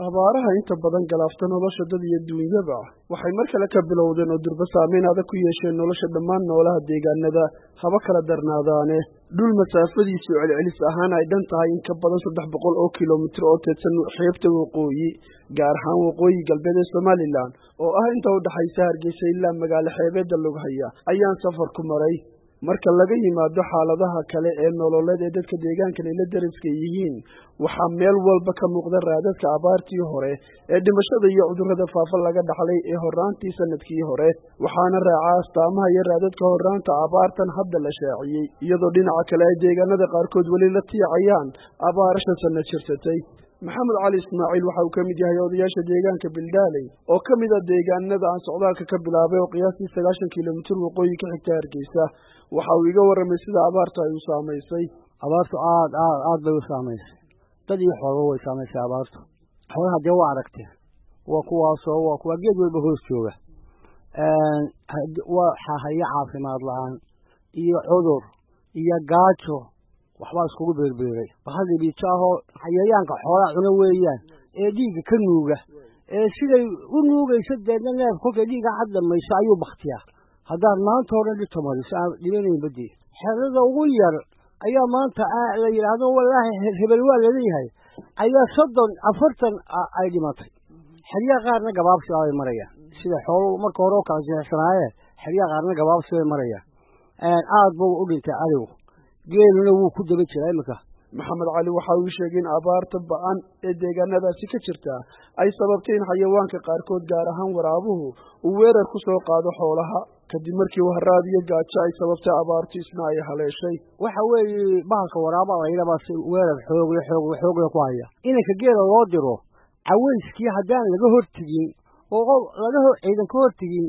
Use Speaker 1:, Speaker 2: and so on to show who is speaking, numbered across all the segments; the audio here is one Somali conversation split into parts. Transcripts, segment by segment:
Speaker 1: abaaraha inta badan galaafta nolosha dad iyo duunyaba waxay mar kale ka bilowdeen oo durba saameyn adag ku yeesheen nolosha dhammaan noolaha deegaanada haba kala darnaadaane dhul masaafadiisu celcelis ahaan ay dhan tahay in ka badan 300 oo kiiloomitir oo teedsan xeebta waqooyi gaar ahaan waqooyi galbeed ee Somaliland oo ah inta u dhaxaysa Hargeysa ilaa magaalo xeebeedda Lughaya ayaan safar ku maray marka laga yimaado xaaladaha kale ee nololeed ee dadka deegaankan ay la dariska yihiin waxa meel walba ka muuqda raadadka abaartii hore ee dhimashada iyo cudurrada faafa laga dhaxlay ee horaantii sanadkii hore waxaana raacaa astaamaha iyo raadadka horaanta abaartan hadda la shaaciyay iyadoo dhinaca kale ay deegaanada qaarkood weli la tiicayaan abaarasha sanad jirsatay maxamed cali ismaaciil waxa uu ka mid yahay odayaasha deegaanka Bildaaley oo ka mid ah deegaanada aan socdaalka ka bilaabay oo qiyaastii 90 kiiloomitir waqooyi ka xigta Hargeysa waxa uu iga warramay sida abaartu ay u saameysay
Speaker 2: abaartu aad bay u saameysay dad iyo xoolo way saameysay abaartu xoolaha dee waa aragtay waa kuwa geed walba hoos jooga waa haya caafimaad la'aan iyo cudur iyo gaajo waxba iskugu beerbeeray bahadii biitaaho xayayaanka xoolaha cuna weeyaan ee dhiigga ka nuuga ee siday u nuugayso deedna neef kolkay dhiigga cad dhamayso ayuu baktiyaa haddaan maanta hore dhito mariso aan dhibanayn badii xerada ugu yar ayaa maanta la yidhaahdo wallaahi hebel waa laleeyahay ayaa 40 ay dhimatay xeryaha qaarna gabaabsi ay marayaan sida xoolo marka hore oo kala jeexsanaayeen xeryaha qaarna gabaabsi ay marayaan aad buu u dhintay adigu geeluna wuu ku daba jiray imika
Speaker 1: maxamed cali waxa uu sheegay in abaarta ba'an ee deegaanadaasi ka jirta ay sababtay in xayawaanka qaarkood gaar ahaan waraabuhu uu weerar ku soo qaado xoolaha kadib markii wahraad iyo gaajo ay sababtay abaartu isna ay haleeshay
Speaker 2: waxa weeye bahalka waraaba la yiraahdo weerar xoog ku haya inanka geela loo diro caweyskii haddaan laga hortigin oo ciidan ka hortigin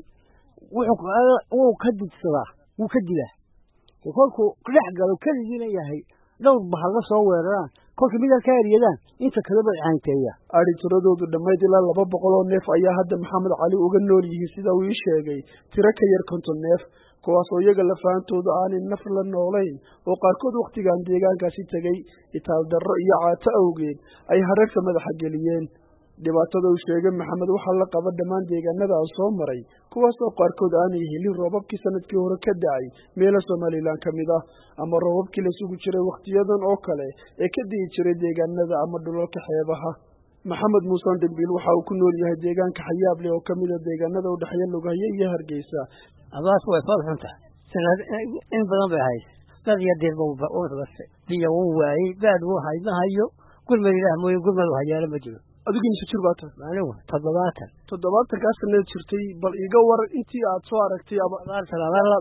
Speaker 2: wuxuu ka dibsadaa wuu ka dilaa kolkuu dhex galo kaligiina yahay dhowr bahal la soo weeraraan kolkii mid ka eriyadaan inta kale bay caanteeya
Speaker 1: ari tiradoodu dhammayd ilaa 200 oo neef ayaa hadda maxamed cali uga nool yihiin sida uu sheegay tiro ka yar 50 neef kuwaas oo iyaga la faantooda aanay naf la noolayn oo qaarkood waqtigan deegaankaasi tagay itaal darro iyo caato awgeed ay hararka madaxa geliyeen dhibaatada uu sheegay maxamed waxa la qaba dhamaan deegaanada soo maray kuwaas oo qaarkood aanay helin roobabkii sanadkii hore ka dhacay meelo Somaliland kamid ah ama roobabkii la sugu jiray waqtiyadan oo kale ee ka dhigi jiray deegaanada ama dhulalka xeebaha maxamed muusan dambiil waxa uu ku nool yahay deegaanka Xayaable oo kamid ah deegaanada u dhaxeeya Lughaya iyo Hargeysa
Speaker 2: abaartu way farxunta sanad in badan bay hayso dad iyo deer baa oo rabtay biyo waayay baad uu haynayo kulma ilaah mooyo gurmad hayaala ma jiro
Speaker 1: adigu inta jir baad tahay
Speaker 2: 70
Speaker 1: ka sanad jirtay bal iga war intii aad soo aragtay
Speaker 2: abaarta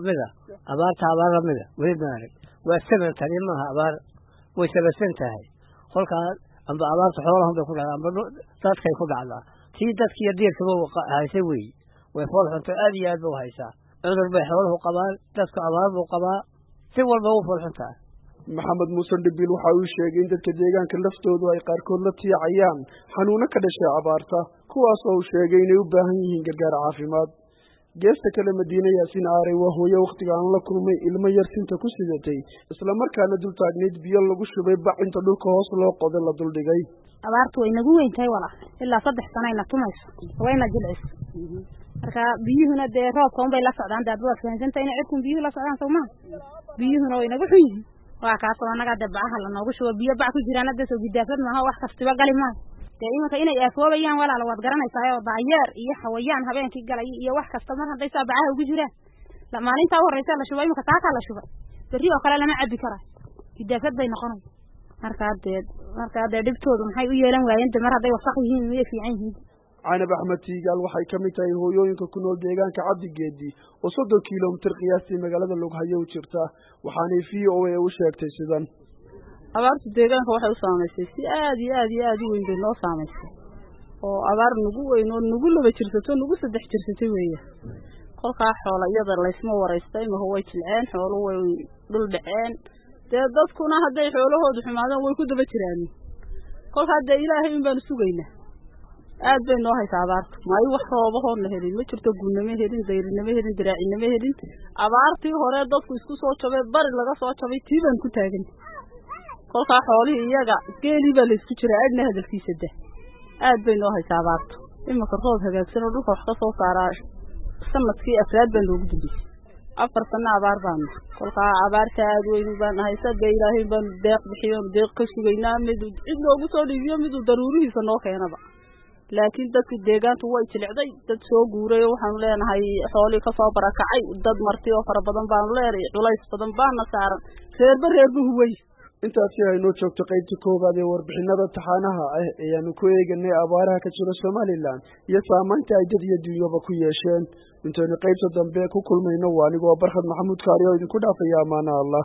Speaker 2: la mida weednaay waa sabab tariimaha abaar way sabasan tahay kolka amba abaarta xoolaha bay ku dhacdaa amba dadkay ku dhacdaa tii dadkii deerkaba haysay way farxunta aad iyo aad u haysaa cudur bay xooluhu qabaan dadka abaar buu qabaa si walba u farxunta
Speaker 1: maxamed muusan dambiil waxa uu sheegay in dadka deegaanka laftoodu ay qaarkood la tiicayaan xanuuno ka dhashay abaarta kuwaas oo uu sheegay inay u baahan yihiin gargaar caafimaad geesta kale Madiina Yaasiin Aaray waa hooyo waqtigaan la kulmay ilmo yar sinta ku sidatay isla markaana dul taagneed biyo lagu shubay bacinta dhulka hoos loo qoday la dul dhigay
Speaker 3: abaartu way nagu weyntahay walaal ilaa 3 sano ay na tumayso wayna jilcis marka biyuhuna dee roobka bay la socdaan dad waa fahansanta in cidku biyuhu la socdaan soo ma biyuhuna way nagu xun yihiin waa ka soo naga dabaha la noogu shubo biyo bac ku jiraan dad soo gidaafad ma wax kastaba gali ma imanka inay afoobayaan walaal waad garanaysaa oo daayeer iyo xawayaan habeenkii galay iyo wax kasta mar haday saabacaha ugu jiraan la maalinta horeysa la shubay imanka taaka la shubay bari oo kale lama cabi kara gidaafad bay noqonay marka dibtoodu maxay u yeelan waayeen mar haday wasaq yihiin way fiican yihiin
Speaker 1: Caanab Axmed Tiigal waxay kamid tahay hooyooyinka ku nool deegaanka Cabdigeedi oo 30 kiiloomitir qiyaastii magaalada Lughaya u jirta waxaanay VOA u sheegtay sidan
Speaker 4: abaarta deegaanka waxay u saameysay si aad u weyn bay noo saameysay oo abaar nagu weyn oo nagu laba jirsato nagu 3 jirsatay weeye kolka xoolaha la isma wareystay ma way jilceen xoolo way dhul dhaceen dadkuna haday xoolahoodu xumaadaan way ku daba jiraan kolka haday Ilaahay in baan sugaynaa aad bay noo haysaa abaartu may wax roobahood la helin ma jirto guunama helin dayrinama helin diraacinama helin abaartii hore dadku isku soo jabay bari laga soo jabay tiiban ku taagan kolka xoolihii iyaga geeli baa la isku jiraa aadna hadalkiisa aad bay noo haysaa abaartu imika roob hagaagsan oo dhulka wax ka soo saaraa sanadkii afraad baan loogu dambeysay 4 sano abaar baana kolkaa abaarta aad weyn baan haysaa ilaahay baan deeq bixiyo deeq ka sugaynaa mid cid loogu soo dhiibiyo mid daruurihiisa noo keenaba laakiin dadka deegaantu way jilicday dad soo guuray waxaan leenahay xooli ka soo barakacay dad marti oo fara badan baan leenahay culays badan baan saaran reerba huway
Speaker 1: intaasi aynu joogto qaybta koobaad ee warbixinada taxanaha ah ee aanu ku eeganay abaaraha ka jira Soomaaliland iyo saamaynta ay dad iyo dunyaba ku yeesheen intaynu qaybta dambe ku kulmayno waa anigoo Barxad Maxamuud Kaariyo idinku dhaafaya amaana Allah